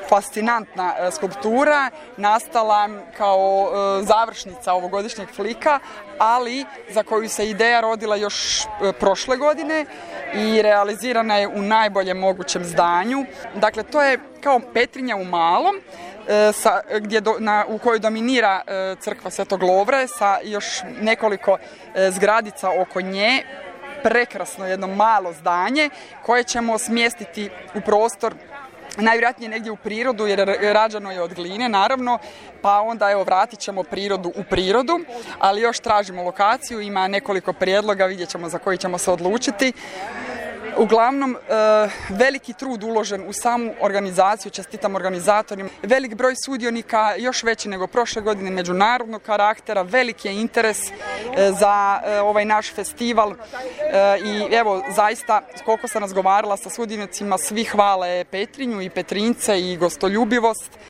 fascinantna skulptura, nastala kao završnica ovogodišnjeg Flika, ali za koju se ideja rodila još prošle godine i realizirana je u najboljem mogućem zdanju. Dakle, to je kao Petrinja u malom, u kojoj dominira crkva Svetog Lovre sa još nekoliko zgradica oko nje. Prekrasno jedno malo zdanje koje ćemo smjestiti u prostor, najvjerojatnije negdje u prirodu, jer rađeno je od gline, naravno, pa onda vratit ćemo prirodu u prirodu, ali još tražimo lokaciju, ima nekoliko prijedloga, vidjet ćemo za koji ćemo se odlučiti. Uglavnom, veliki trud uložen u samu organizaciju, čestitam organizatorima. Velik broj sudionika, još veći nego prošle godine, međunarodnog karaktera, veliki je interes za ovaj naš festival i evo, zaista, koliko sam razgovarala sa sudionicima, svi hvale Petrinju i Petrinjce i gostoljubivost.